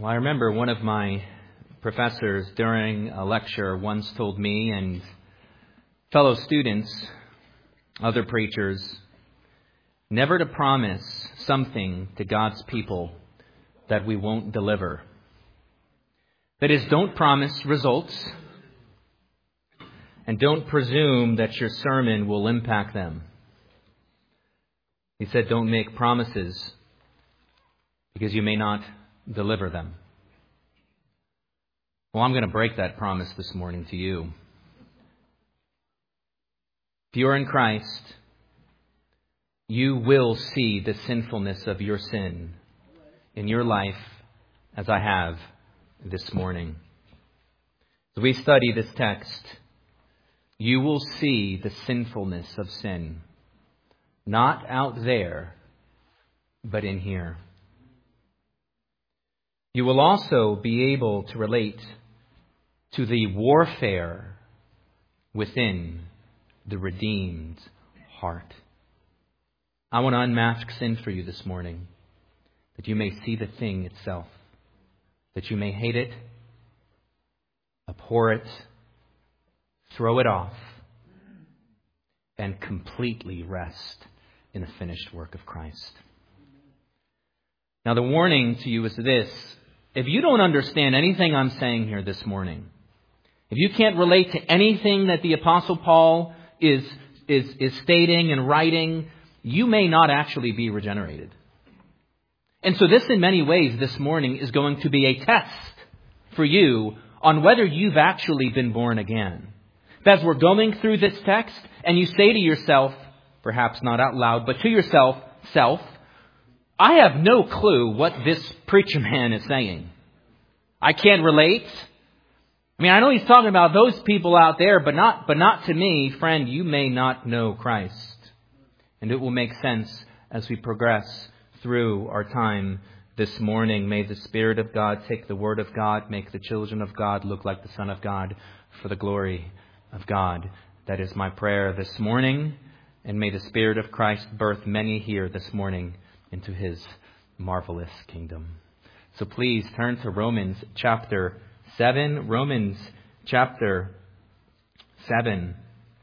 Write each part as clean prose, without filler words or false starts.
Well, I remember one of my professors during a lecture once told me and fellow students, other preachers, never to promise something to God's people that we won't deliver. That is, don't promise results and don't presume that your sermon will impact them. He said, don't make promises because you may not deliver them. Well, I'm going to break that promise this morning to you. If you are in Christ, you will see the sinfulness of your sin in your life as I have this morning. As we study this text, you will see the sinfulness of sin, not out there, but in here. You will also be able to relate to the warfare within the redeemed heart. I want to unmask sin for you this morning, that you may see the thing itself, that you may hate it, abhor it, throw it off, and completely rest in the finished work of Christ. Now, the warning to you is this. If you don't understand anything I'm saying here this morning, if you can't relate to anything that the Apostle Paul is stating and writing, you may not actually be regenerated. And so this, in many ways, this morning is going to be a test for you on whether you've actually been born again. As we're going through this text, and you say to yourself, perhaps not out loud, but to yourself, self, I have no clue what this preacher man is saying. I can't relate. I mean, I know he's talking about those people out there, but not to me. Friend, you may not know Christ. And it will make sense as we progress through our time this morning. May the Spirit of God take the Word of God, make the children of God look like the Son of God for the glory of God. That is my prayer this morning. And may the Spirit of Christ birth many here this morning into His marvelous kingdom. So please turn to Romans chapter 7. Romans chapter 7.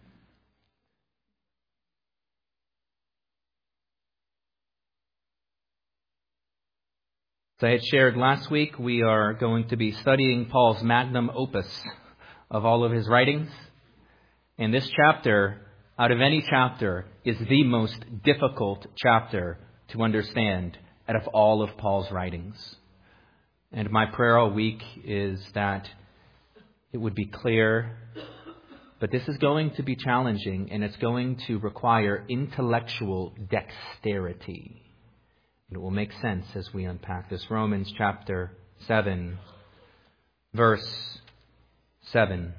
As I had shared last week, we are going to be studying Paul's magnum opus of all of his writings. And this chapter, out of any chapter, is the most difficult chapter to understand out of all of Paul's writings. And my prayer all week is that it would be clear, but this is going to be challenging, and it's going to require intellectual dexterity. And it will make sense as we unpack this. Romans chapter 7, verse 7.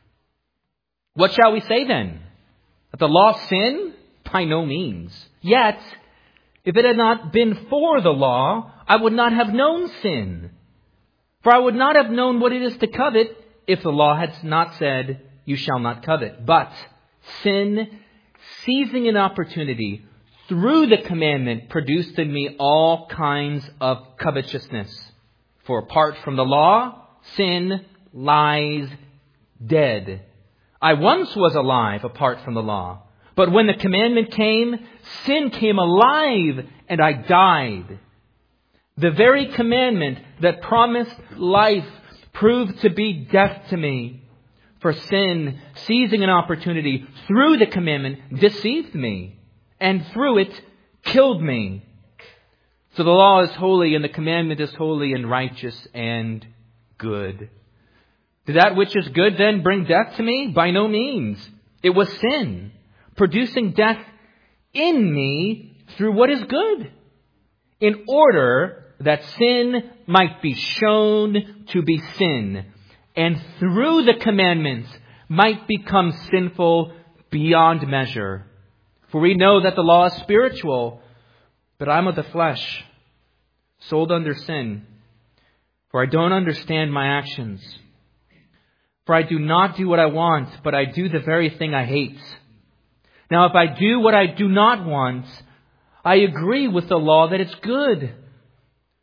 What shall we say then? That the law sin? By no means. Yet, if it had not been for the law, I would not have known sin. For I would not have known what it is to covet if the law had not said, you shall not covet. But sin, seizing an opportunity through the commandment, produced in me all kinds of covetousness. For apart from the law, sin lies dead. I once was alive apart from the law. But when the commandment came, sin came alive and I died. The very commandment that promised life proved to be death to me. For sin, seizing an opportunity through the commandment, deceived me. And through it, killed me. So the law is holy and the commandment is holy and righteous and good. Did that which is good then bring death to me? By no means. It was sin, producing death in me through what is good, in order that sin might be shown to be sin, and through the commandments might become sinful beyond measure. For we know that the law is spiritual, but I'm of the flesh, sold under sin. For I don't understand my actions. For I do not do what I want, but I do the very thing I hate. Now, if I do what I do not want, I agree with the law that it's good.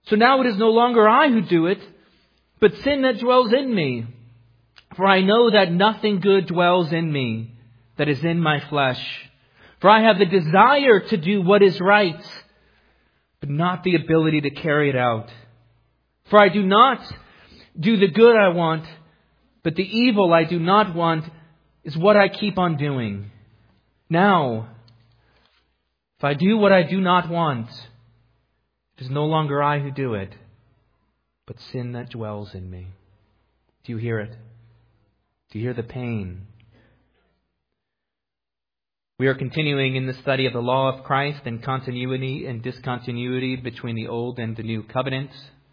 So now it is no longer I who do it, but sin that dwells in me. For I know that nothing good dwells in me, that is in my flesh. For I have the desire to do what is right, but not the ability to carry it out. For I do not do the good I want, but the evil I do not want is what I keep on doing. Now, if I do what I do not want, it is no longer I who do it, but sin that dwells in me. Do you hear it? Do you hear the pain? We are continuing in the study of the law of Christ and continuity and discontinuity between the old and the new covenant.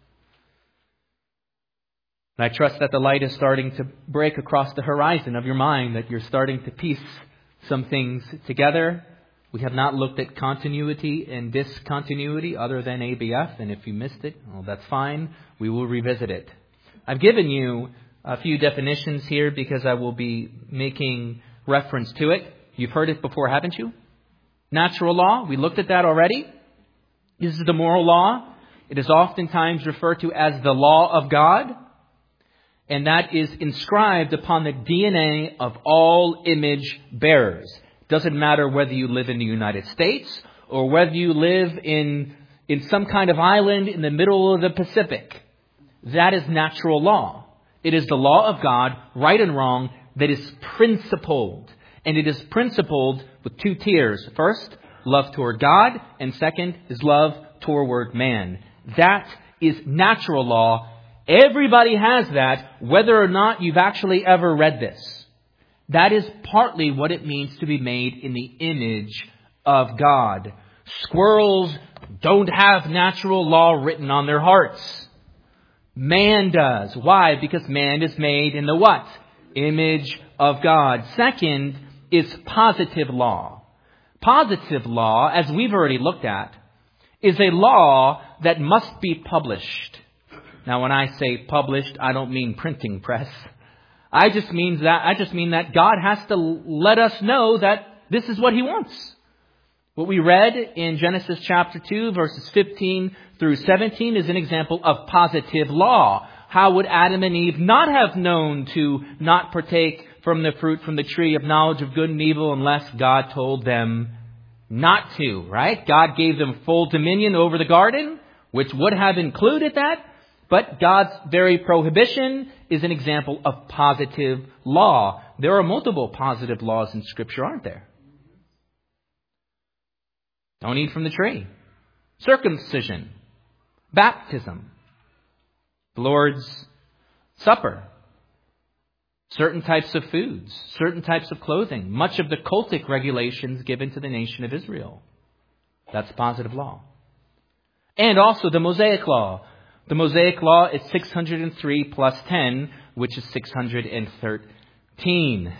And I trust that the light is starting to break across the horizon of your mind, that you're starting to piece some things together. We have not looked at continuity and discontinuity other than ABF, and if you missed it, well, that's fine. We will revisit it. I've given you a few definitions here because I will be making reference to it. You've heard it before, haven't you? Natural law, we looked at that already. This is the moral law. It is oftentimes referred to as the law of God. And that is inscribed upon the DNA of all image bearers. Doesn't matter whether you live in the United States or whether you live in some kind of island in the middle of the Pacific. That is natural law. It is the law of God, right and wrong, that is principled. And it is principled with two tiers. First, love toward God. And second is love toward man. That is natural law. Everybody has that, whether or not you've actually ever read this. That is partly what it means to be made in the image of God. Squirrels don't have natural law written on their hearts. Man does. Why? Because man is made in the what? Image of God. Second is positive law. Positive law, as we've already looked at, is a law that must be published. Now, when I say published, I don't mean printing press. I just mean that God has to let us know that this is what He wants. What we read in Genesis chapter 2, verses 15 through 17 is an example of positive law. How would Adam and Eve not have known to not partake from the fruit from the tree of knowledge of good and evil unless God told them not to, right? God gave them full dominion over the garden, which would have included that. But God's very prohibition is an example of positive law. There are multiple positive laws in Scripture, aren't there? Don't eat from the tree. Circumcision. Baptism. The Lord's Supper. Certain types of foods. Certain types of clothing. Much of the cultic regulations given to the nation of Israel. That's positive law. And also the Mosaic Law. The Mosaic Law is 603 plus 10, which is 613.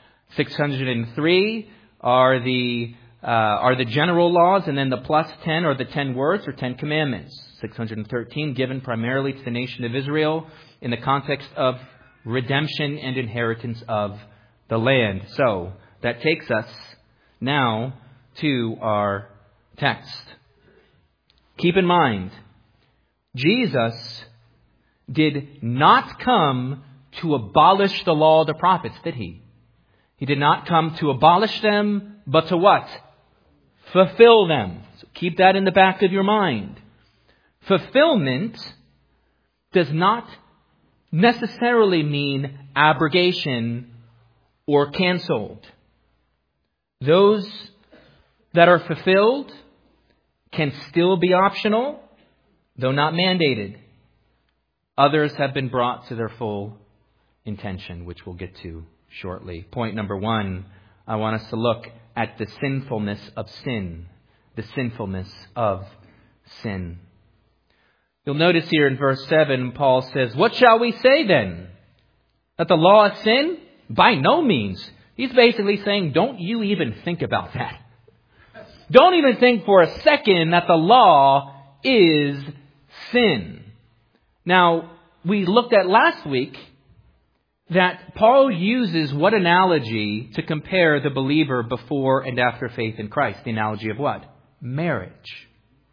603 are the general laws, and then the plus 10 are the 10 words or 10 commandments. 613 given primarily to the nation of Israel in the context of redemption and inheritance of the land. So that takes us now to our text. Keep in mind, Jesus did not come to abolish the law of the prophets, did He? He did not come to abolish them, but to what? Fulfill them. So keep that in the back of your mind. Fulfillment does not necessarily mean abrogation or canceled. Those that are fulfilled can still be optional, though not mandated. Others have been brought to their full intention, which we'll get to shortly. Point number 1, I want us to look at the sinfulness of sin. The sinfulness of sin. You'll notice here in verse 7, Paul says, "What shall we say then? That the law is sin? By no means." He's basically saying, don't you even think about that. Don't even think for a second that the law is sin. Now, we looked at last week that Paul uses what analogy to compare the believer before and after faith in Christ? The analogy of what? Marriage.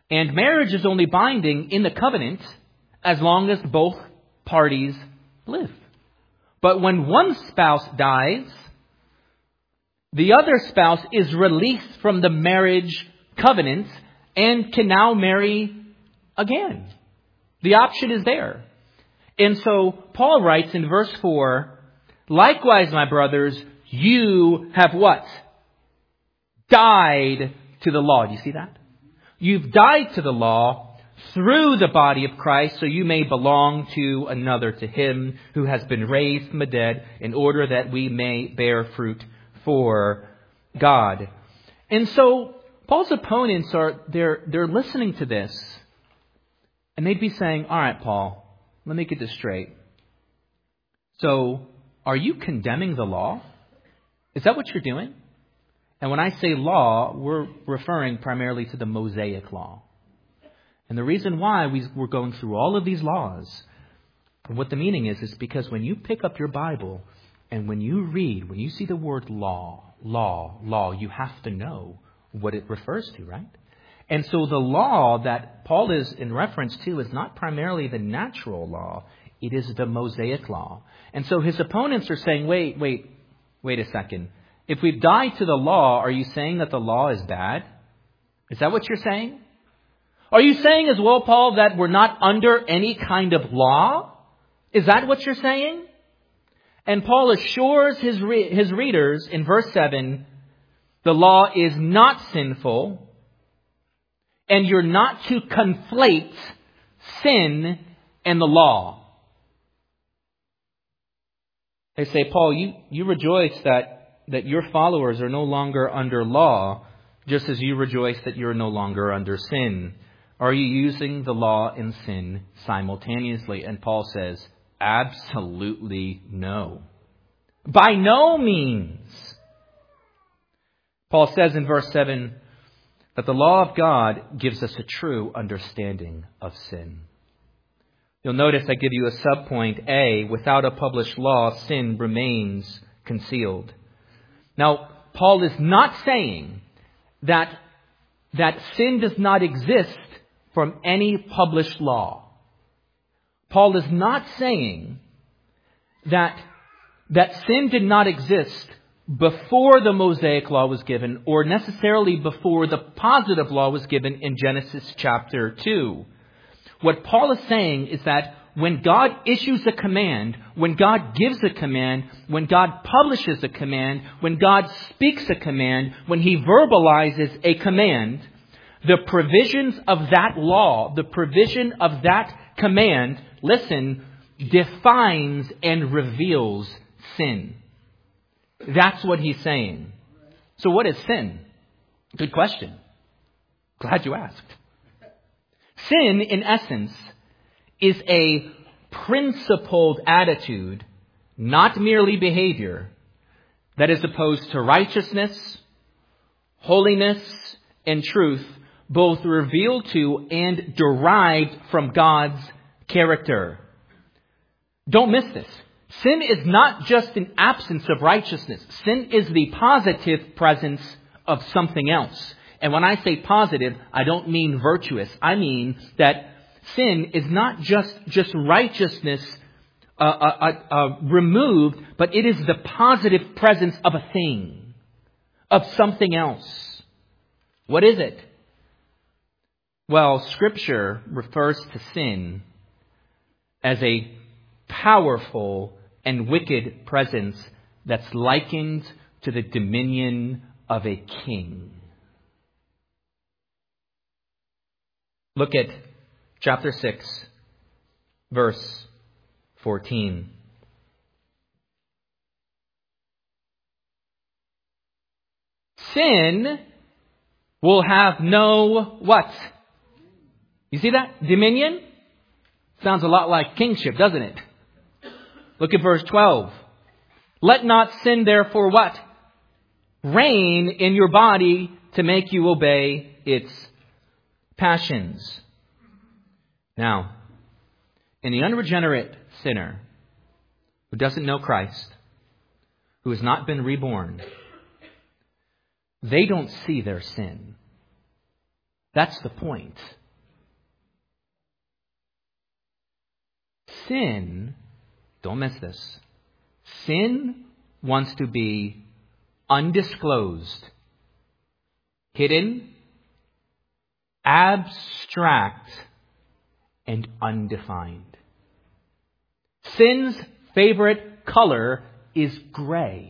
And marriage is only binding in the covenant as long as both parties live. But when one spouse dies, the other spouse is released from the marriage covenant and can now marry again. The option is there. And so Paul writes in verse 4, likewise, my brothers, you have what? Died to the law. Do you see that? You've died to the law through the body of Christ, so you may belong to another, to Him who has been raised from the dead, in order that we may bear fruit for God. And so Paul's opponents they're listening to this, and they'd be saying, all right, Paul, let me get this straight. So, are you condemning the law? Is that what you're doing? And when I say law, we're referring primarily to the Mosaic law. And the reason why we're going through all of these laws, and what the meaning is because when you pick up your Bible and when you read, when you see the word law, you have to know what it refers to, right? And so the law that Paul is in reference to is not primarily the natural law. It is the Mosaic law. And so his opponents are saying, wait a second. If we've died to the law, are you saying that the law is bad? Is that what you're saying? Are you saying as well, Paul, that we're not under any kind of law? Is that what you're saying? And Paul assures his readers in verse 7, the law is not sinful, and you're not to conflate sin and the law. They say, Paul, you rejoice that your followers are no longer under law, just as you rejoice that you're no longer under sin. Are you using the law and sin simultaneously? And Paul says, absolutely no. By no means. Paul says in verse 7 that the law of God gives us a true understanding of sin. You'll notice I give you a subpoint A. Without a published law, sin remains concealed. Now, Paul is not saying that sin does not exist from any published law. Paul is not saying that sin did not exist before the Mosaic law was given, or necessarily before the positive law was given in Genesis chapter 2. What Paul is saying is that when God issues a command, when God gives a command, when God publishes a command, when God speaks a command, when He verbalizes a command, the provisions of that law, the provision of that command, listen, defines and reveals sin. That's what he's saying. So what is sin? Good question. Glad you asked. Sin, in essence, is a principled attitude, not merely behavior, that is opposed to righteousness, holiness, and truth, both revealed to and derived from God's character. Don't miss this. Sin is not just an absence of righteousness. Sin is the positive presence of something else. And when I say positive, I don't mean virtuous. I mean that sin is not just righteousness removed, but it is the positive presence of a thing, of something else. What is it? Well, Scripture refers to sin as a powerful and wicked presence that's likened to the dominion of a king. Look at chapter 6, verse 14. Sin will have no what? You see that? Dominion? Sounds a lot like kingship, doesn't it? Look at verse 12. Let not sin therefore what? Reign in your body to make you obey its passions. Now, in the unregenerate sinner who doesn't know Christ, who has not been reborn, they don't see their sin. That's the point. Sin, don't miss this, sin wants to be undisclosed, hidden, abstract, and undefined. Sin's favorite color is gray.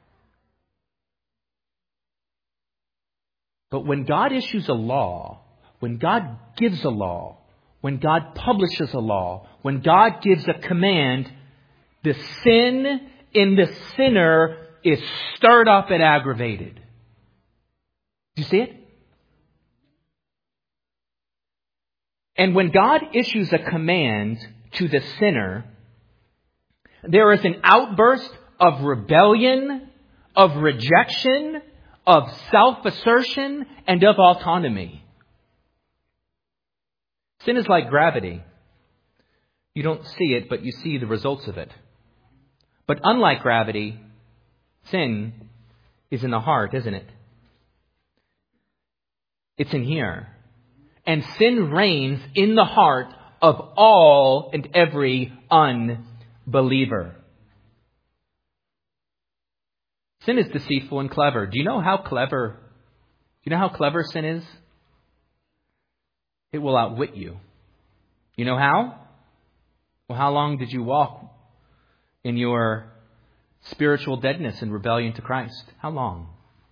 But when God issues a law, when God gives a law, when God publishes a law, when God gives a command, the sin in the sinner is stirred up and aggravated. Do you see it? And when God issues a command to the sinner, there is an outburst of rebellion, of rejection, of self-assertion, and of autonomy. Sin is like gravity. You don't see it, but you see the results of it. But unlike gravity, sin is in the heart, isn't it? It's in here. And sin reigns in the heart of all and every unbeliever. Sin is deceitful and clever. Do you know how clever sin is? It will outwit you. You know how? Well, how long did you walk in your spiritual deadness and rebellion to Christ? How long?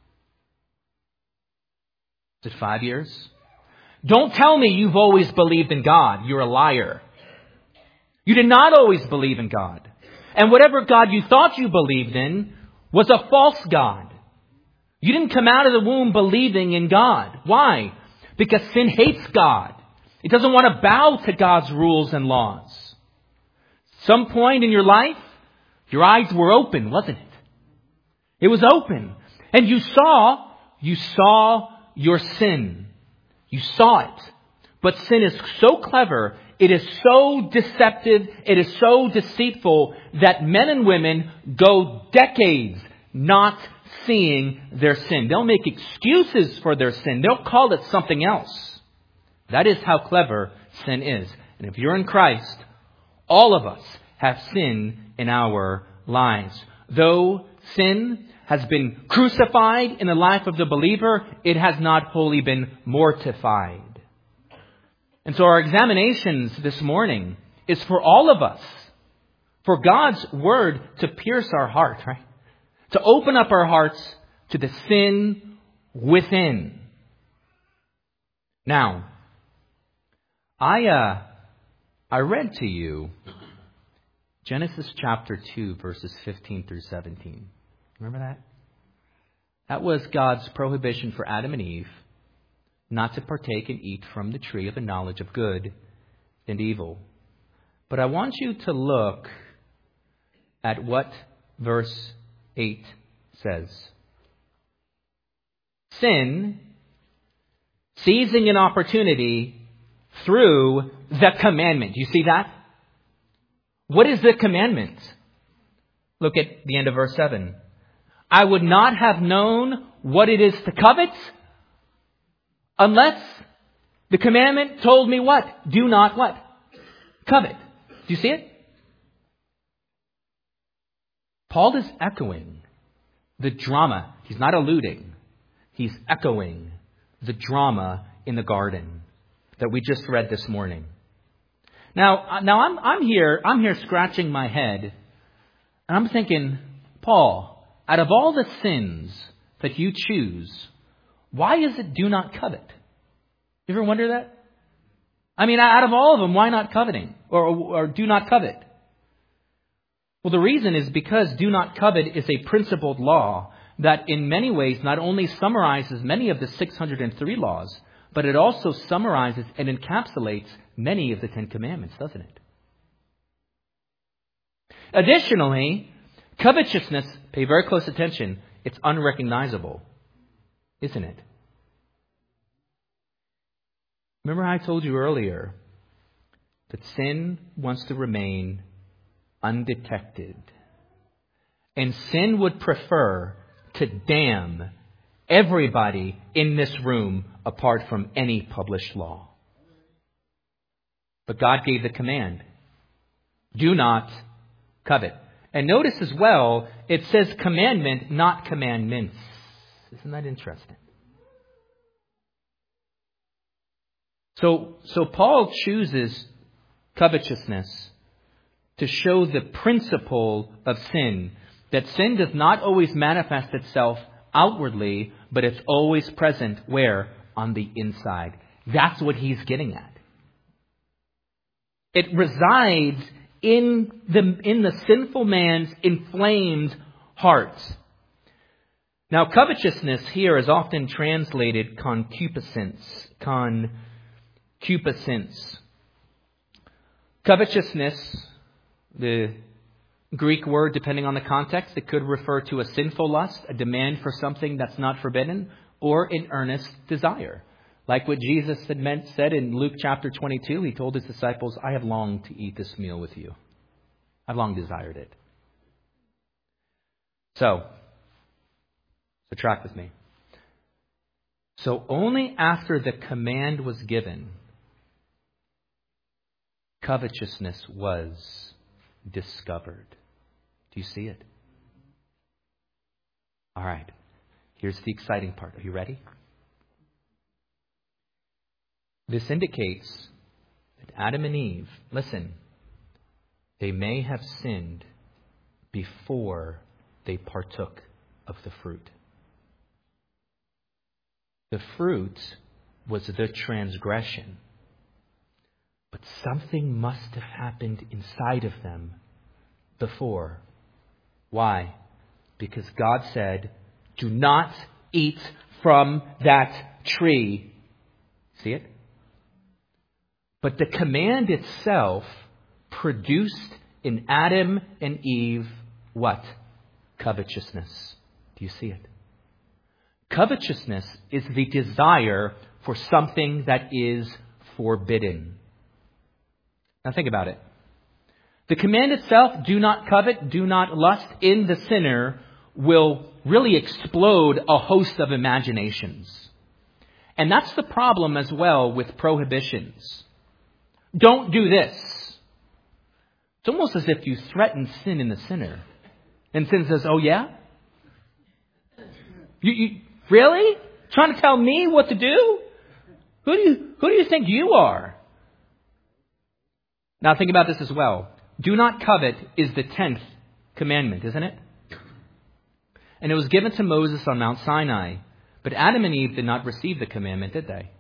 Is it 5 years? Don't tell me you've always believed in God. You're a liar. You did not always believe in God. And whatever God you thought you believed in was a false God. You didn't come out of the womb believing in God. Why? Because sin hates God. It doesn't want to bow to God's rules and laws. Some point in your life, your eyes were open, wasn't it? It was open. And you saw your sin. You saw it. But sin is so clever, it is so deceptive, it is so deceitful that men and women go decades not seeing their sin. They'll make excuses for their sin. They'll call it something else. That is how clever sin is. And if you're in Christ, all of us have sin in our lives. Though sin has been crucified in the life of the believer, it has not wholly been mortified. And so our examinations this morning is for all of us. For God's word to pierce our heart, right? To open up our hearts to the sin within. Now, I read to you Genesis chapter 2, verses 15 through 17. Remember that? That was God's prohibition for Adam and Eve not to partake and eat from the tree of the knowledge of good and evil. But I want you to look at what verse 8 says. Sin, seizing an opportunity through the commandment. Do you see that? What is the commandment? Look at the end of verse 7. I would not have known what it is to covet unless the commandment told me what? Do not what? Covet. Do you see it? Paul is echoing the drama. He's not alluding. He's echoing the drama in the garden that we just read this morning. Now I'm here scratching my head, and I'm thinking, Paul, out of all the sins that you choose, why is it do not covet? You ever wonder that? I mean, out of all of them, why not coveting? Or do not covet? Well, the reason is because do not covet is a principled law that in many ways not only summarizes many of the 603 laws, but it also summarizes and encapsulates many of the 10 Commandments, doesn't it? Additionally, covetousness, pay very close attention, it's unrecognizable, isn't it? Remember I told you earlier that sin wants to remain undetected. And sin would prefer to damn everybody in this room apart from any published law. But God gave the command. Do not covet. And notice as well, it says commandment, not commandments. Isn't that interesting? So Paul chooses covetousness to show the principle of sin. That sin does not always manifest itself outwardly, but it's always present where? On the inside. That's what he's getting at. It resides in the sinful man's inflamed heart. Now, covetousness here is often translated concupiscence. Covetousness, the Greek word, depending on the context, it could refer to a sinful lust, a demand for something that's not forbidden, or an earnest desire. Like what Jesus said in Luke chapter 22, he told his disciples, I have longed to eat this meal with you. I've long desired it. So track with me. So only after the command was given, covetousness was discovered. Do you see it? All right. Here's the exciting part. Are you ready? This indicates that Adam and Eve, listen, they may have sinned before they partook of the fruit. The fruit was the transgression. But something must have happened inside of them before. Why? Because God said, do not eat from that tree. See it? But the command itself produced in Adam and Eve what? Covetousness. Do you see it? Covetousness is the desire for something that is forbidden. Now think about it. The command itself, do not covet, do not lust, in the sinner will really explode a host of imaginations. And that's the problem as well with prohibitions. Don't do this. It's almost as if you threaten sin in the sinner. And sin says, oh yeah? You really? Trying to tell me what to do? Who do you think you are? Now think about this as well. Do not covet is the 10th commandment, isn't it? And it was given to Moses on Mount Sinai. But Adam and Eve did not receive the commandment, did they?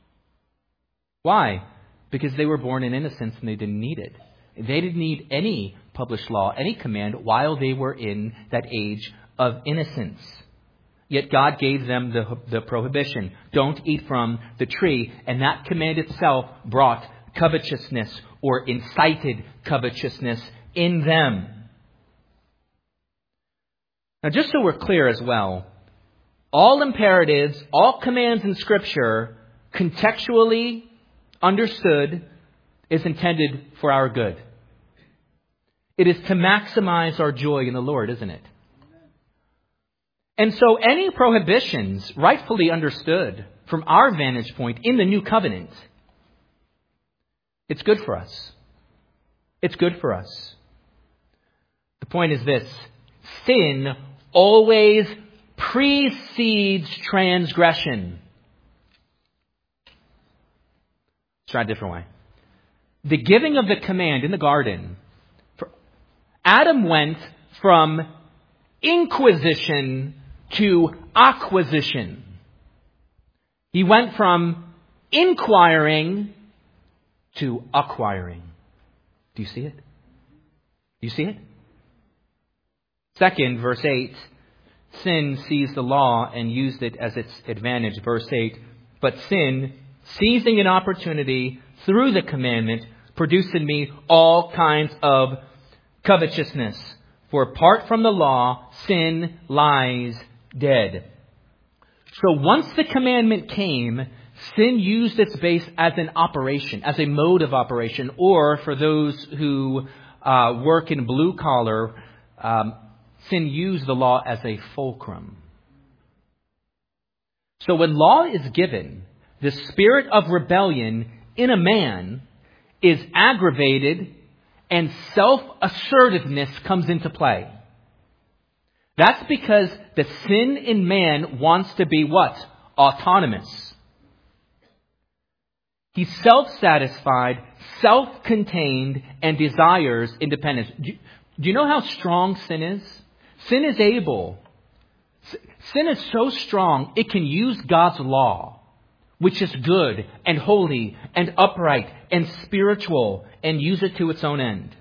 Why? Because they were born in innocence and they didn't need it. They didn't need any published law, any command, while they were in that age of innocence. Yet God gave them the prohibition. Don't eat from the tree. And that command itself brought covetousness or incited covetousness in them. Now, just so we're clear as well, all imperatives, all commands in Scripture, contextually understood, is intended for our good. It is to maximize our joy in the Lord, isn't it? And so any prohibitions, rightfully understood from our vantage point in the new covenant, it's good for us. It's good for us. The point is this: sin always precedes transgression. Let's try a different way. The giving of the command in the garden, Adam went from inquisition to acquisition. He went from inquiring to acquiring. Do you see it? Do you see it? Second, verse 8, sin seized the law and used it as its advantage. Verse 8, but sin, seizing an opportunity through the commandment, produced in me all kinds of covetousness. For apart from the law, sin lies dead. So once the commandment came, sin used its base as an operation, as a mode of operation, or for those who work in blue collar, sin used the law as a fulcrum. So when law is given, the spirit of rebellion in a man is aggravated and self-assertiveness comes into play. That's because the sin in man wants to be what? Autonomous. He's self-satisfied, self-contained, and desires independence. Do you know how strong sin is? Sin is so strong, it can use God's law, which is good and holy and upright and spiritual, and use it to its own end.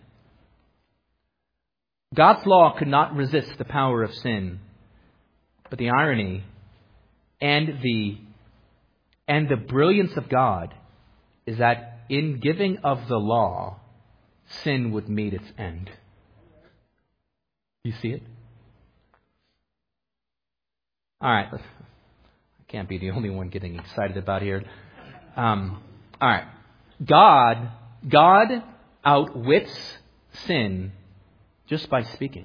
God's law could not resist the power of sin. But the irony and the brilliance of God is that in giving of the law, sin would meet its end. You see it? All right. I can't be the only one getting excited about here. All right. God outwits sin just by speaking.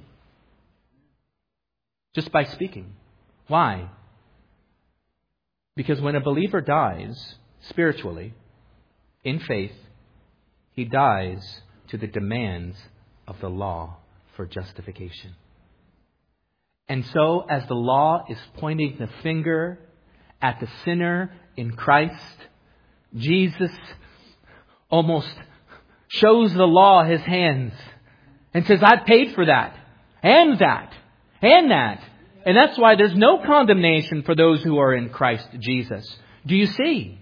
Just by speaking. Why? Because when a believer dies spiritually, in faith, he dies to the demands of the law for justification. And so, as the law is pointing the finger at the sinner in Christ, Jesus almost shows the law his hands and says, I've paid for that, and that, and that. And that's why there's no condemnation for those who are in Christ Jesus. Do you see?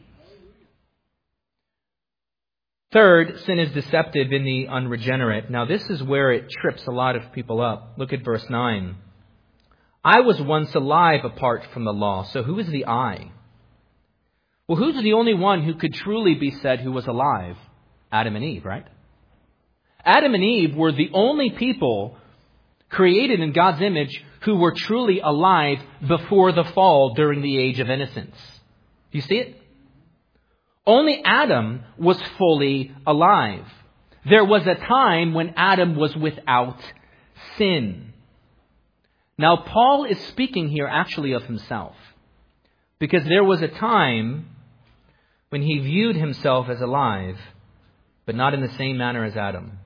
Third, sin is deceptive in the unregenerate. Now, this is where it trips a lot of people up. Look at verse 9. I was once alive apart from the law. So who is the I? Well, who's the only one who could truly be said who was alive? Adam and Eve, right? Adam and Eve were the only people created in God's image who were truly alive before the fall during the age of innocence. Do you see it? Only Adam was fully alive. There was a time when Adam was without sin. Now, Paul is speaking here actually of himself, because there was a time when he viewed himself as alive, but not in the same manner as Adam.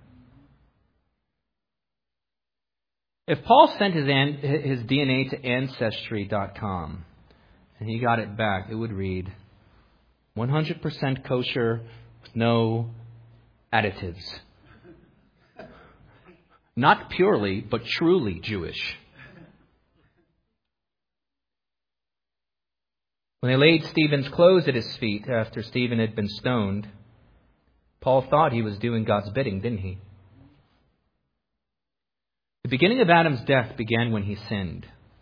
If Paul sent his DNA to Ancestry.com and he got it back, it would read 100% kosher with no additives. Not purely, but truly Jewish. When they laid Stephen's clothes at his feet after Stephen had been stoned, Paul thought he was doing God's bidding, didn't he? The beginning of Adam's death began when he sinned.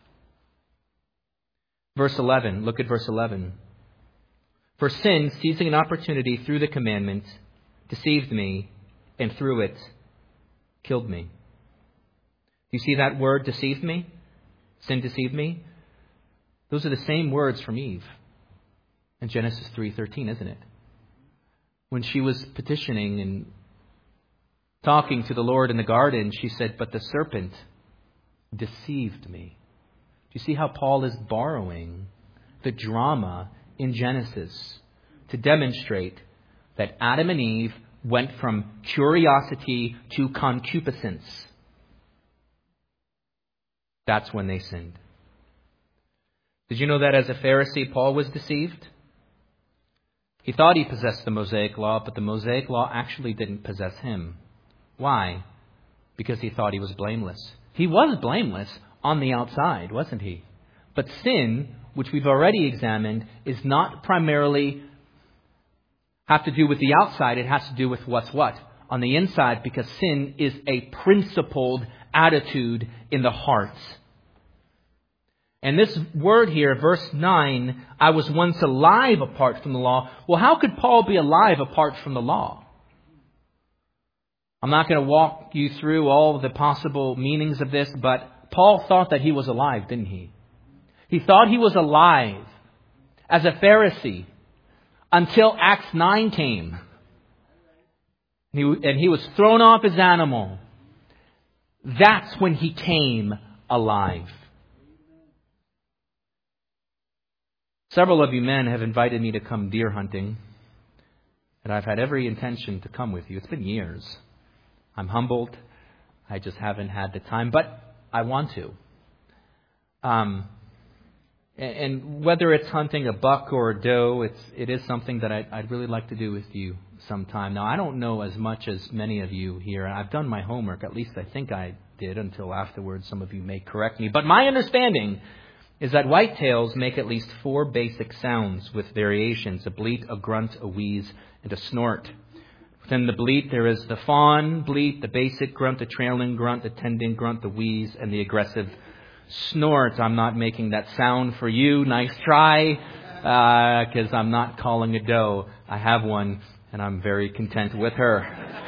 Verse 11, look at verse 11. For sin, seizing an opportunity through the commandment, deceived me, and through it, killed me. Do you see that word, deceived me? Sin deceived me? Those are the same words from Eve in Genesis 3:13, isn't it? When she was petitioning and talking to the Lord in the garden, she said, but the serpent deceived me. Do you see how Paul is borrowing the drama in Genesis to demonstrate that Adam and Eve went from curiosity to concupiscence? That's when they sinned. Did you know that as a Pharisee, Paul was deceived? He thought he possessed the Mosaic Law, but the Mosaic Law actually didn't possess him. Why? Because he thought he was blameless. He was blameless on the outside, wasn't he? But sin, which we've already examined, is not primarily have to do with the outside. It has to do with what's what on the inside, because sin is a principled attitude in the heart. And this word here, verse 9, I was once alive apart from the law. Well, how could Paul be alive apart from the law? I'm not going to walk you through all the possible meanings of this, but Paul thought that he was alive, didn't he? He thought he was alive as a Pharisee until Acts 9 came. And he was thrown off his animal. That's when he came alive. Several of you men have invited me to come deer hunting, and I've had every intention to come with you. It's been years. I'm humbled. I just haven't had the time, but I want to. And whether it's hunting a buck or a doe, it is something that I'd really like to do with you sometime. Now, I don't know as much as many of you here. I've done my homework. At least I think I did until afterwards. Some of you may correct me. But my understanding is that whitetails make at least 4 basic sounds with variations: a bleat, a grunt, a wheeze, and a snort. Within the bleat, there is the fawn bleat, the basic grunt, the trailing grunt, the tending grunt, the wheeze, and the aggressive snort. I'm not making that sound for you. Nice try, because I'm not calling a doe. I have one, and I'm very content with her.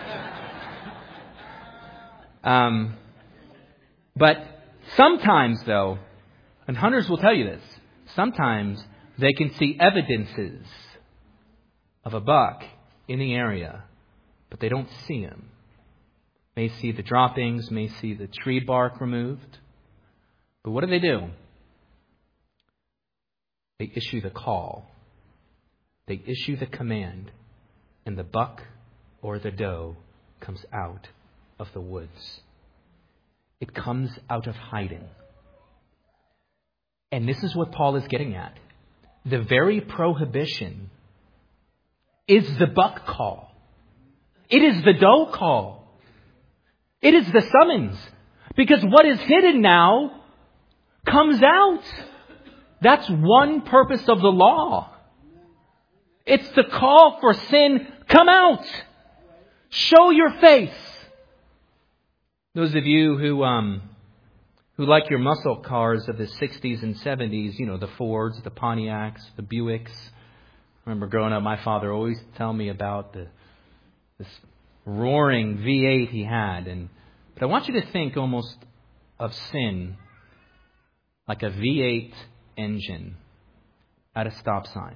But sometimes, though, and hunters will tell you this, sometimes they can see evidences of a buck in the area, but they don't see him. May see the droppings, may see the tree bark removed. But what do? They issue the call. They issue the command, and the buck or the doe comes out of the woods. It comes out of hiding. And this is what Paul is getting at. The very prohibition is the buck call. It is the doe call. It is the summons. Because what is hidden now comes out. That's one purpose of the law. It's the call for sin. Come out. Show your face. Those of you who like your muscle cars of the 60s and 70s, the Fords, the Pontiacs, the Buicks. I remember growing up, my father always tell me about this roaring V8 he had. But I want you to think almost of sin like a V8 engine at a stop sign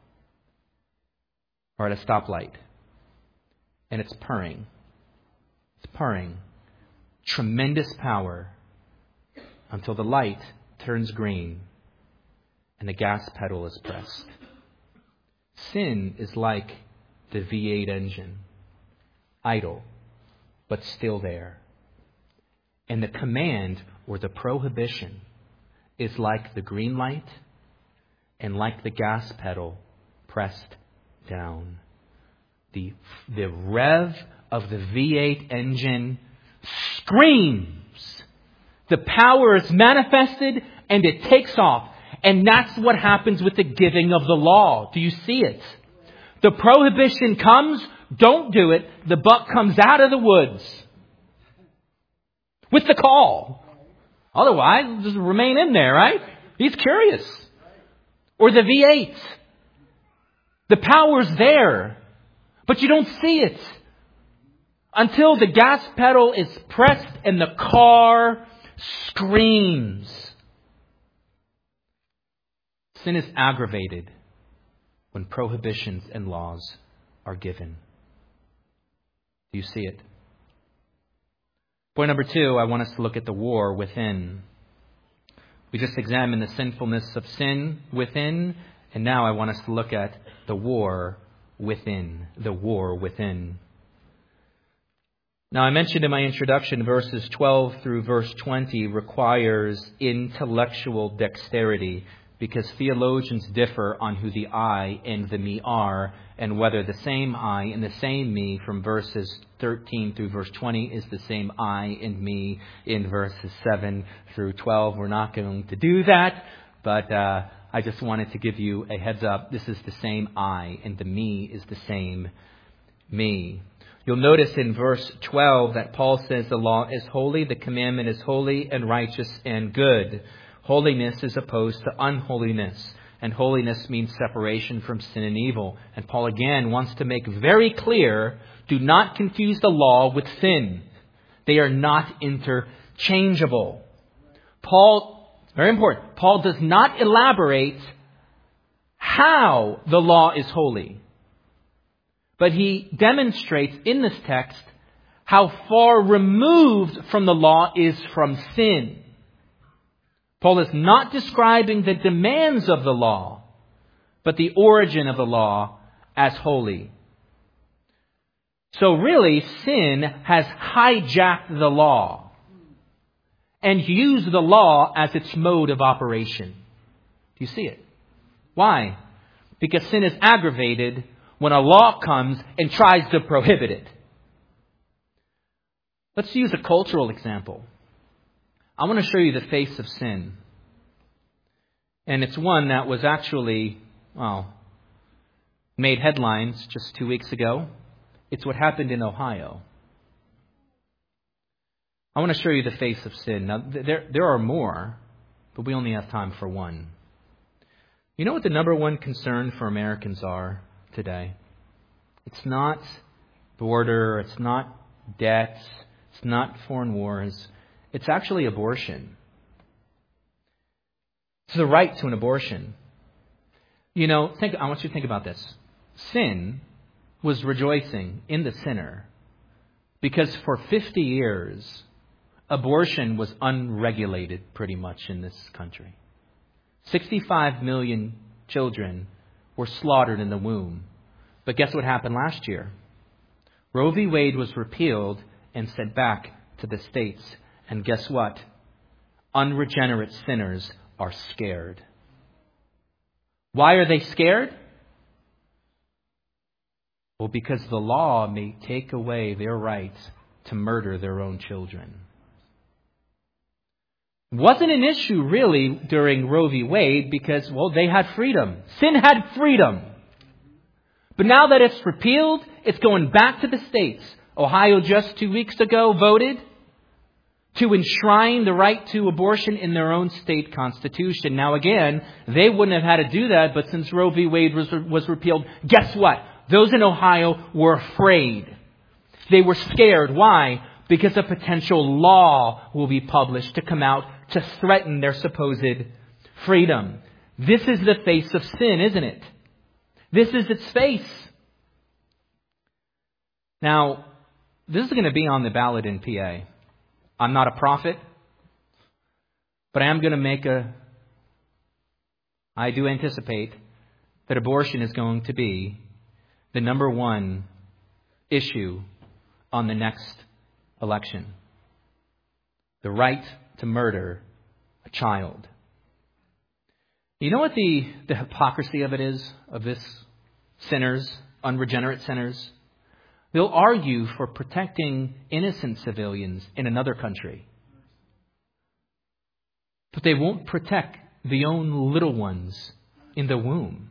or at a stoplight. And it's purring. It's purring. Tremendous power until the light turns green and the gas pedal is pressed. Sin is like the V8 engine, idle, but still there. And the command or the prohibition is like the green light and like the gas pedal pressed down. The rev of the V8 engine screams. The power is manifested and it takes off. And that's what happens with the giving of the law. Do you see it? The prohibition comes, don't do it. The buck comes out of the woods with the call. Otherwise, just remain in there, right? He's curious. Or the V8. The power's there, but you don't see it until the gas pedal is pressed and the car screams. Sin is aggravated when prohibitions and laws are given. Do you see it? Point number 2, I want us to look at the war within. We just examined the sinfulness of sin within, and now I want us to look at the war within. The war within. Now, I mentioned in my introduction, verses 12 through verse 20 requires intellectual dexterity, because theologians differ on who the I and the me are, and whether the same I and the same me from verses 13 through verse 20 is the same I and me in verses 7 through 12. We're not going to do that, but I just wanted to give you a heads up. This is the same I, and the me is the same me. You'll notice in verse 12 that Paul says the law is holy, the commandment is holy and righteous and good. Holiness is opposed to unholiness, and holiness means separation from sin and evil. And Paul again wants to make very clear, do not confuse the law with sin. They are not interchangeable. Paul, very important, Paul does not elaborate how the law is holy. But he demonstrates in this text how far removed from the law is from sin. Paul is not describing the demands of the law, but the origin of the law as holy. So really, sin has hijacked the law and used the law as its mode of operation. Do you see it? Why? Because sin is aggravated when a law comes and tries to prohibit it. Let's use a cultural example. I want to show you the face of sin. And it's one that was actually, made headlines just 2 weeks ago. It's what happened in Ohio. I want to show you the face of sin. Now, there are more, but we only have time for one. You know what the number one concern for Americans are today? It's not border, it's not debts, it's not foreign wars. It's actually abortion. It's the right to an abortion. I want you to think about this. Sin was rejoicing in the sinner because for 50 years, abortion was unregulated pretty much in this country. 65 million children were slaughtered in the womb. But guess what happened last year? Roe v. Wade was repealed and sent back to the states. And guess what? Unregenerate sinners are scared. Why are they scared? Well, because the law may take away their right to murder their own children. It wasn't an issue really during Roe v. Wade because, they had freedom. Sin had freedom. But now that it's repealed, it's going back to the states. Ohio just 2 weeks ago voted to enshrine the right to abortion in their own state constitution. Now again, they wouldn't have had to do that, but since Roe v. Wade was repealed, guess what? Those in Ohio were afraid. They were scared. Why? Because a potential law will be published to come out to threaten their supposed freedom. This is the face of sin, isn't it? This is its face. Now, this is going to be on the ballot in PA. I'm not a prophet, but I am going to I do anticipate that abortion is going to be the number one issue on the next election. The right to murder a child. You know what the hypocrisy of it is, of this sinners, unregenerate sinners? They'll argue for protecting innocent civilians in another country. But they won't protect the own little ones in the womb.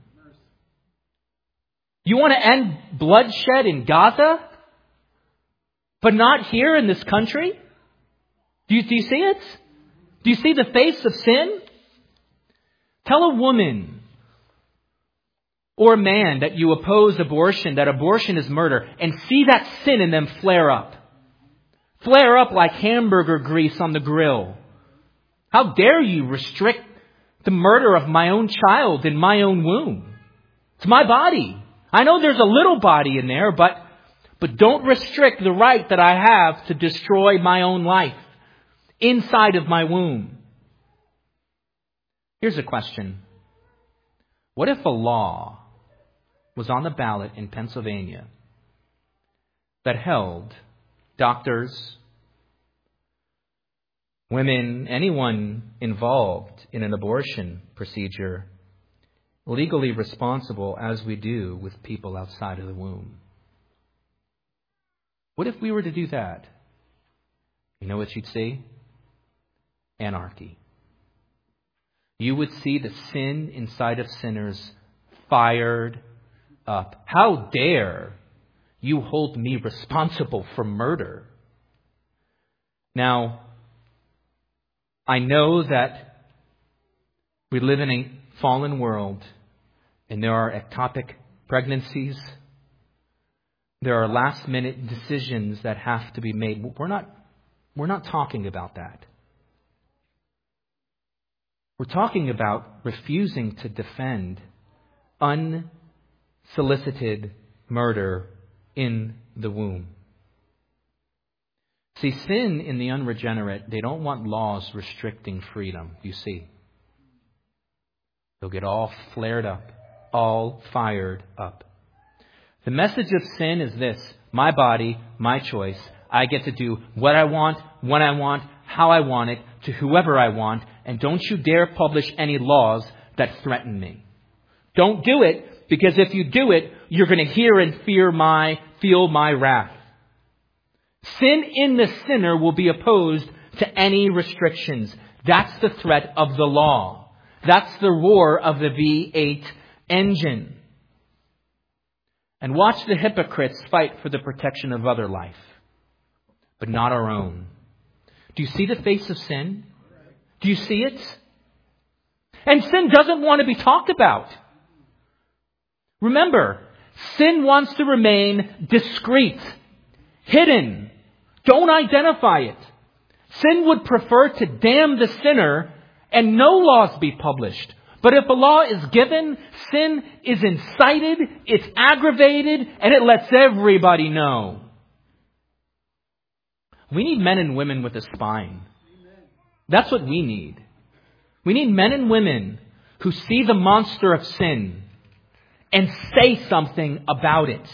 You want to end bloodshed in Gaza, but not here in this country? Do you see it? Do you see the face of sin? Tell a woman or a man that you oppose abortion, that abortion is murder, and see that sin in them flare up. Flare up like hamburger grease on the grill. How dare you restrict the murder of my own child in my own womb? It's my body. I know there's a little body in there, but don't restrict the right that I have to destroy my own life inside of my womb. Here's a question. What if a law was on the ballot in Pennsylvania that held doctors, women, anyone involved in an abortion procedure legally responsible as we do with people outside of the womb? What if we were to do that? You know what you'd see? Anarchy. You would see the sin inside of sinners fired up. How dare you hold me responsible for murder? Now, I know that we live in a fallen world and there are ectopic pregnancies. There are last-minute decisions that have to be made. We're not talking about that. We're talking about refusing to defend unsolicited murder in the womb. See, sin in the unregenerate, they don't want laws restricting freedom, you see. They'll get all flared up. all fired up. The message of sin is this: my body, my choice. I get to do what I want, when I want, how I want it, to whoever I want, and don't you dare publish any laws that threaten me. Don't do it, because if you do it, you're going to hear and feel my wrath. Sin in the sinner will be opposed to any restrictions. That's the threat of the law. That's the roar of the V8 engine. And watch the hypocrites fight for the protection of other life, but not our own. Do you see the face of sin? Do you see it? And sin doesn't want to be talked about. Remember, sin wants to remain discreet, hidden. Don't identify it. Sin would prefer to damn the sinner and no laws be published. But if a law is given, sin is incited, it's aggravated, and it lets everybody know. We need men and women with a spine. That's what we need. We need men and women who see the monster of sin and say something about it.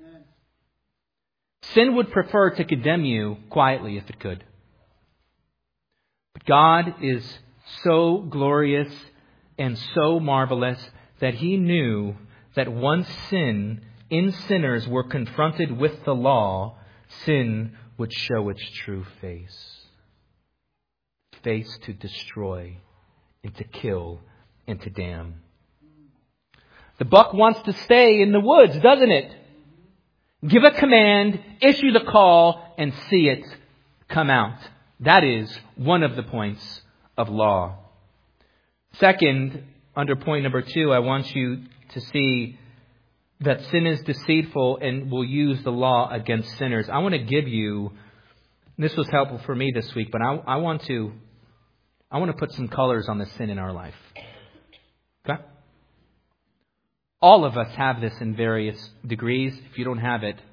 Sin would prefer to condemn you quietly if it could. But God is so glorious and so marvelous that He knew that once sinners were confronted with the law, sin would show its true face. Face to destroy and to kill and to damn. The buck wants to stay in the woods, doesn't it? Give a command, issue the call, and see it come out. That is one of the points of law. Second, under point number 2, I want you to see that sin is deceitful and will use the law against sinners. I want to give you, this was helpful for me this week, but I want to put some colors on the sin in our life. Okay? All of us have this in various degrees. If you don't have it,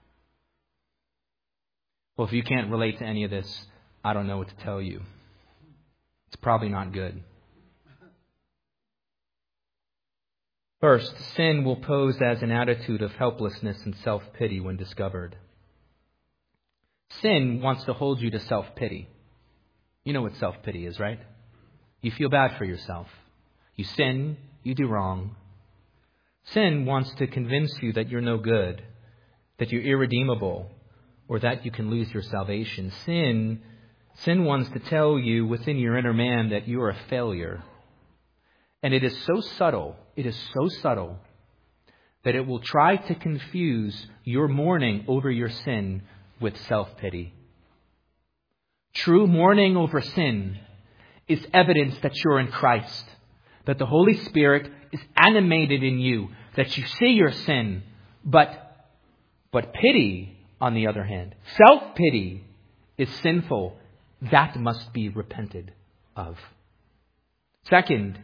well, if you can't relate to any of this, I don't know what to tell you. It's probably not good. First, sin will pose as an attitude of helplessness and self-pity when discovered. Sin wants to hold you to self-pity. You know what self-pity is, right? You feel bad for yourself. You sin, you do wrong. Sin wants to convince you that you're no good, that you're irredeemable, or that you can lose your salvation. Sin wants to tell you within your inner man that you are a failure. And it is so subtle, that it will try to confuse your mourning over your sin with self-pity. True mourning over sin is evidence that you're in Christ, that the Holy Spirit is animated in you, that you see your sin. But pity, on the other hand, self-pity is sinful. That must be repented of. Second,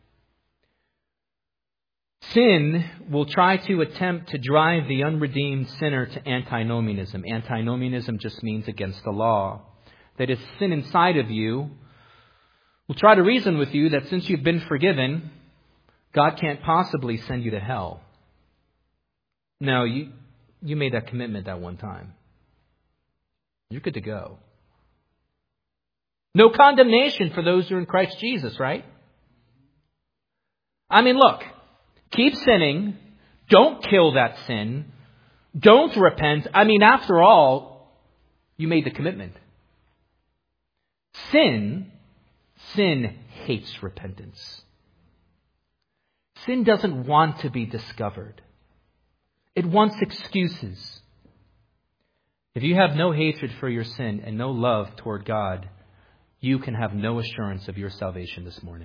sin will try to attempt to drive the unredeemed sinner to antinomianism. Antinomianism just means against the law. That is, sin inside of you will try to reason with you that since you've been forgiven, God can't possibly send you to hell. No, you made that commitment that one time. You're good to go. No condemnation for those who are in Christ Jesus, right? I mean, look, keep sinning. Don't kill that sin. Don't repent. I mean, after all, you made the commitment. Sin hates repentance. Sin doesn't want to be discovered. It wants excuses. If you have no hatred for your sin and no love toward God, you can have no assurance of your salvation this morning.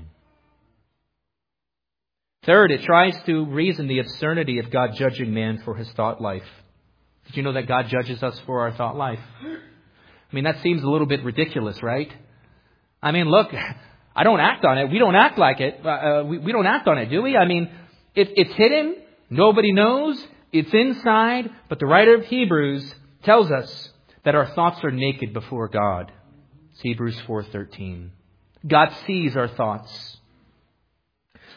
Third, it tries to reason the absurdity of God judging man for his thought life. Did you know that God judges us for our thought life? I mean, that seems a little bit ridiculous, right? I mean, look, I don't act on it. We don't act like it. We don't act on it, do we? I mean, it's hidden. Nobody knows. It's inside. But the writer of Hebrews tells us that our thoughts are naked before God. It's Hebrews 4:13. God sees our thoughts.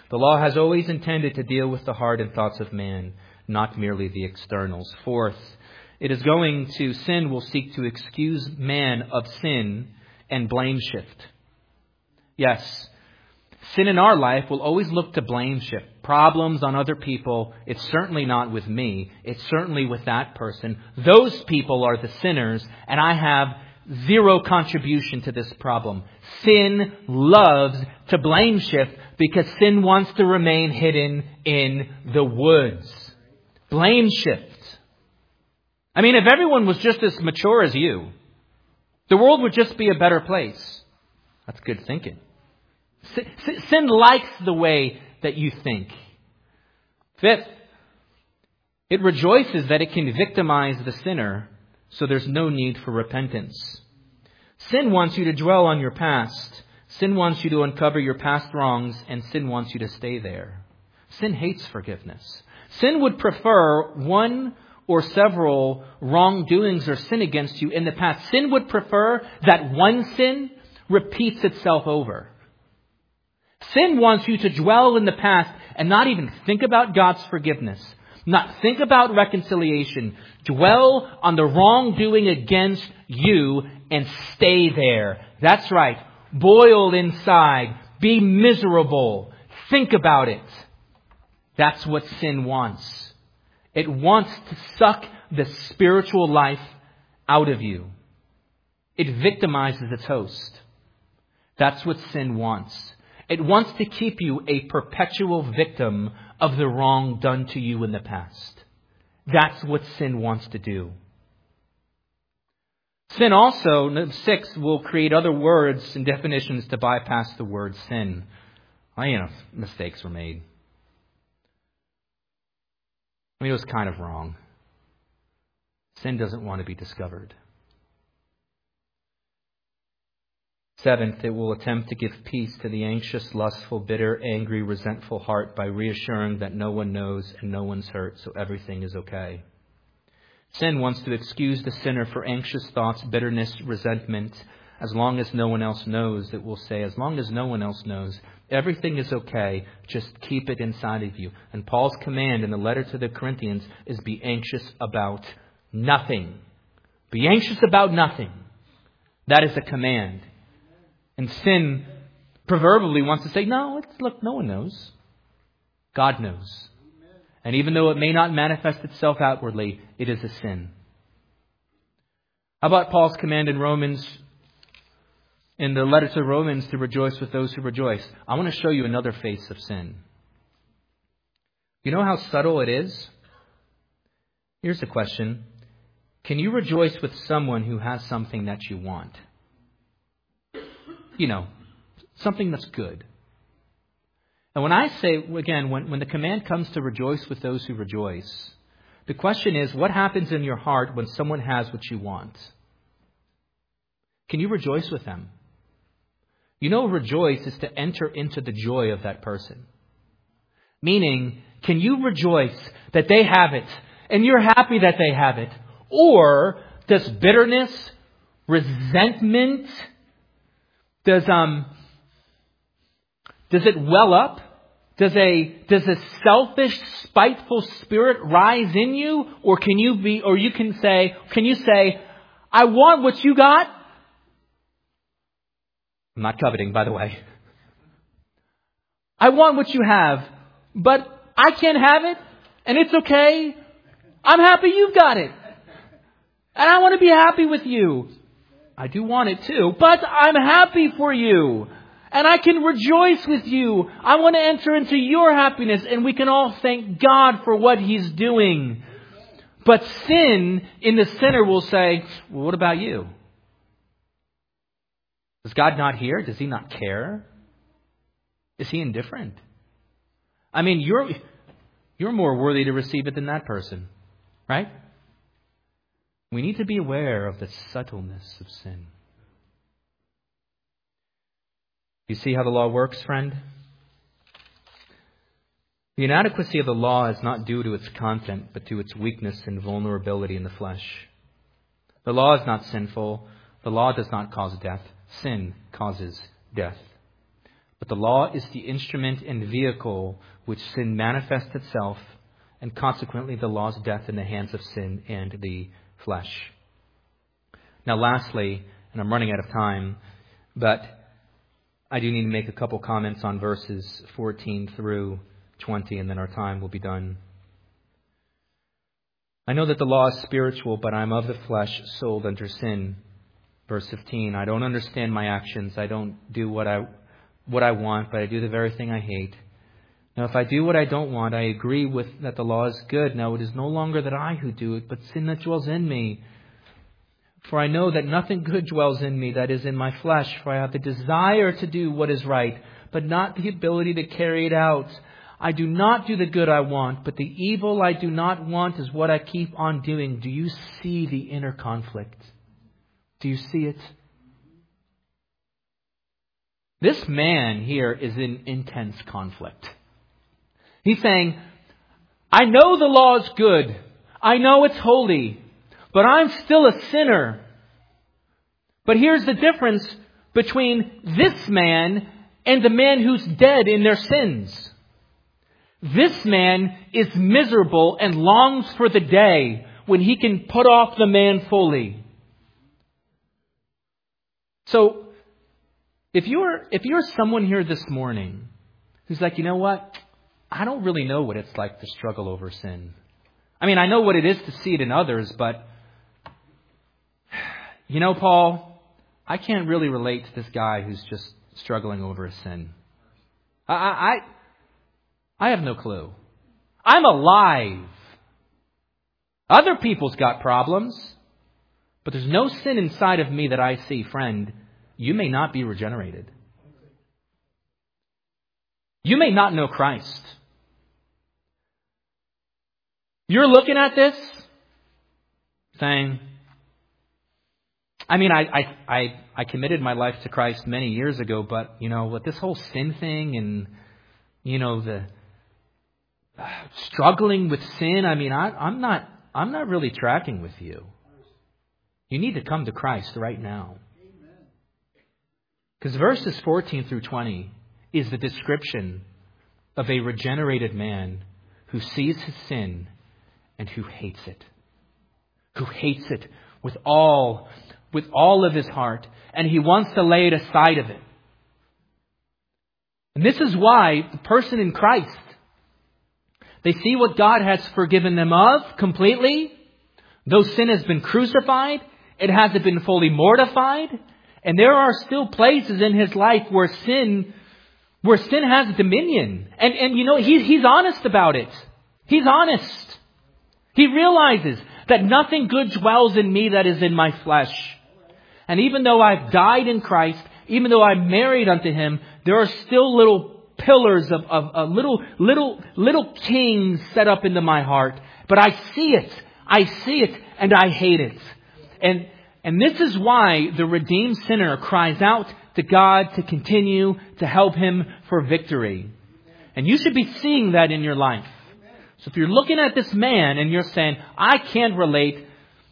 The law has always intended to deal with the heart and thoughts of man, not merely the externals. Fourth, sin will seek to excuse man of sin and blame shift. Yes, sin in our life will always look to blame shift. Problems on other people. It's certainly not with me. It's certainly with that person. Those people are the sinners, and I have zero contribution to this problem. Sin loves to blame shift because sin wants to remain hidden in the woods. Blame shift. I mean, if everyone was just as mature as you, the world would just be a better place. That's good thinking. Sin likes the way that you think. Fifth, it rejoices that it can victimize the sinner, so there's no need for repentance. Sin wants you to dwell on your past. Sin wants you to uncover your past wrongs, and sin wants you to stay there. Sin hates forgiveness. Sin would prefer one or several wrongdoings or sin against you in the past. Sin would prefer that one sin repeats itself over. Sin wants you to dwell in the past and not even think about God's forgiveness, not think about reconciliation. Dwell on the wrongdoing against you and stay there. That's right. Boil inside. Be miserable. Think about it. That's what sin wants. It wants to suck the spiritual life out of you. It victimizes its host. That's what sin wants. It wants to keep you a perpetual victim of the wrong done to you in the past. That's what sin wants to do. Sin also, 6, will create other words and definitions to bypass the word sin. Mistakes were made. It was kind of wrong. Sin doesn't want to be discovered. 7th, it will attempt to give peace to the anxious, lustful, bitter, angry, resentful heart by reassuring that no one knows and no one's hurt, so everything is okay. Sin wants to excuse the sinner for anxious thoughts, bitterness, resentment. As long as no one else knows, it will say, as long as no one else knows, everything is okay. Just keep it inside of you. And Paul's command in the letter to the Corinthians is be anxious about nothing. Be anxious about nothing. That is a command. And sin proverbially wants to say, no one knows. God knows. And even though it may not manifest itself outwardly, it is a sin. How about Paul's command in the letter to Romans, to rejoice with those who rejoice? I want to show you another face of sin. You know how subtle it is? Here's the question. Can you rejoice with someone who has something that you want? Something that's good. And when I say, again, when the command comes to rejoice with those who rejoice, the question is, what happens in your heart when someone has what you want? Can you rejoice with them? Rejoice is to enter into the joy of that person. Meaning, can you rejoice that they have it and you're happy that they have it? Or does bitterness, resentment, does it well up? Does a selfish, spiteful spirit rise in you? Or can you say, I want what you got? I'm not coveting, by the way. I want what you have, but I can't have it, and it's okay. I'm happy you've got it. And I want to be happy with you. I do want it too, but I'm happy for you. And I can rejoice with you. I want to enter into your happiness, and we can all thank God for what He's doing. But sin in the sinner will say, well, what about you? Is God not here? Does He not care? Is He indifferent? I mean, you're more worthy to receive it than that person, right? We need to be aware of the subtleness of sin. You see how the law works, friend? The inadequacy of the law is not due to its content, but to its weakness and vulnerability in the flesh. The law is not sinful. The law does not cause death. Sin causes death. But the law is the instrument and vehicle which sin manifests itself, and consequently the law's death in the hands of sin and the flesh. Now lastly, and I'm running out of time, but I do need to make a couple comments on verses 14 through 20, and then our time will be done. I know that the law is spiritual, but I'm of the flesh, sold under sin. Verse 15, I don't understand my actions. I don't do what I want, but I do the very thing I hate. Now, if I do what I don't want, I agree with that the law is good. Now, it is no longer that I who do it, but sin that dwells in me. For I know that nothing good dwells in me, that is in my flesh. For I have the desire to do what is right, but not the ability to carry it out. I do not do the good I want, but the evil I do not want is what I keep on doing. Do you see the inner conflict? Do you see it? This man here is in intense conflict. He's saying, I know the law is good. I know it's holy, but I'm still a sinner. But here's the difference between this man and the man who's dead in their sins. This man is miserable and longs for the day when he can put off the man fully. So, if you're someone here this morning who's like, you know what? I don't really know what it's like to struggle over sin. I mean, I know what it is to see it in others, but you know, Paul, I can't really relate to this guy who's just struggling over a sin. I have no clue. I'm alive. Other people's got problems, but there's no sin inside of me that I see. Friend, you may not be regenerated. You may not know Christ. You're looking at this saying, I mean, I committed my life to Christ many years ago, but, you know, with this whole sin thing and, you know, the struggling with sin, I mean, I'm not really tracking with you. You need to come to Christ right now. Because verses 14 through 20 is the description of a regenerated man who sees his sin and who hates it. Who hates it with all of his heart. And he wants to lay it aside of it. And this is why the person in Christ, they see what God has forgiven them of completely. Though sin has been crucified, it hasn't been fully mortified. And there are still places in his life where sin has dominion. And you know, he's honest about it. He's honest. He realizes that nothing good dwells in me that is in my flesh. And even though I've died in Christ, even though I'm married unto Him, there are still little pillars of little kings set up into my heart. But I see it, and I hate it. And this is why the redeemed sinner cries out to God to continue to help him for victory. And you should be seeing that in your life. So if you're looking at this man and you're saying, I can't relate,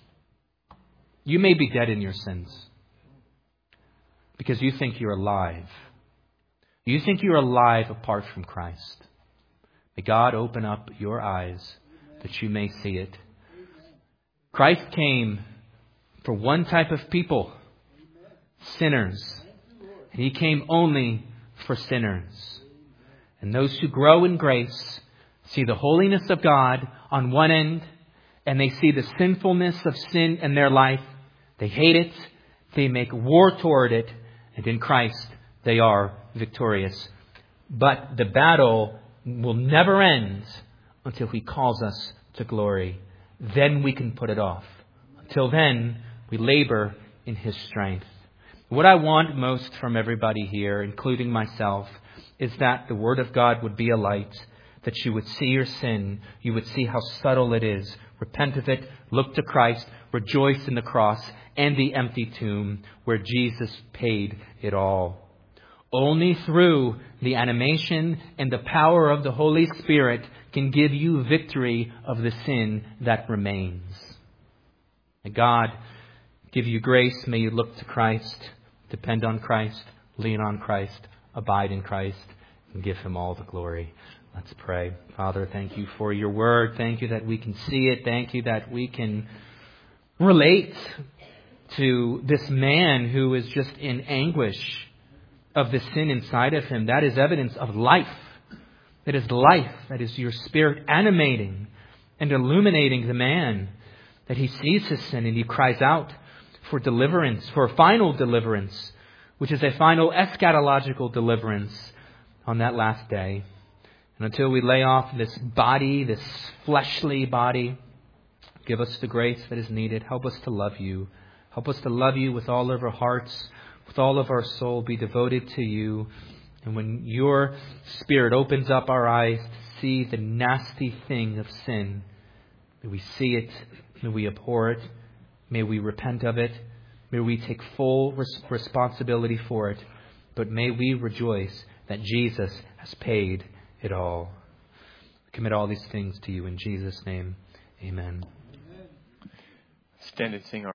you may be dead in your sins. Because you think you're alive. You think you're alive apart from Christ. May God open up your eyes that you may see it. Christ came for one type of people, sinners. And He came only for sinners. And those who grow in grace see the holiness of God on one end, and they see the sinfulness of sin in their life. They hate it. They make war toward it. And in Christ, they are victorious. But the battle will never end until He calls us to glory. Then we can put it off. Until then, we labor in His strength. What I want most from everybody here, including myself, is that the Word of God would be a light, that you would see your sin, you would see how subtle it is, repent of it, look to Christ, rejoice in the cross and the empty tomb where Jesus paid it all. Only through the animation and the power of the Holy Spirit can give you victory of the sin that remains. May God give you grace. May you look to Christ, depend on Christ, lean on Christ. abide in Christ, and give Him all the glory. Let's pray. Father, thank You for Your word. Thank You that we can see it. Thank You that we can relate to this man who is just in anguish of the sin inside of him. That is evidence of life. It is life. That is Your Spirit animating and illuminating the man, that he sees his sin and he cries out for deliverance, for final deliverance, which is a final eschatological deliverance on that last day. And until we lay off this body, this fleshly body, give us the grace that is needed. Help us to love You. Help us to love You with all of our hearts, with all of our soul, be devoted to You. And when Your Spirit opens up our eyes to see the nasty thing of sin, may we see it, may we abhor it, may we repent of it, may we take full responsibility for it, but may we rejoice that Jesus has paid it all. Commit all these things to You in Jesus' name. Amen. Stand and sing our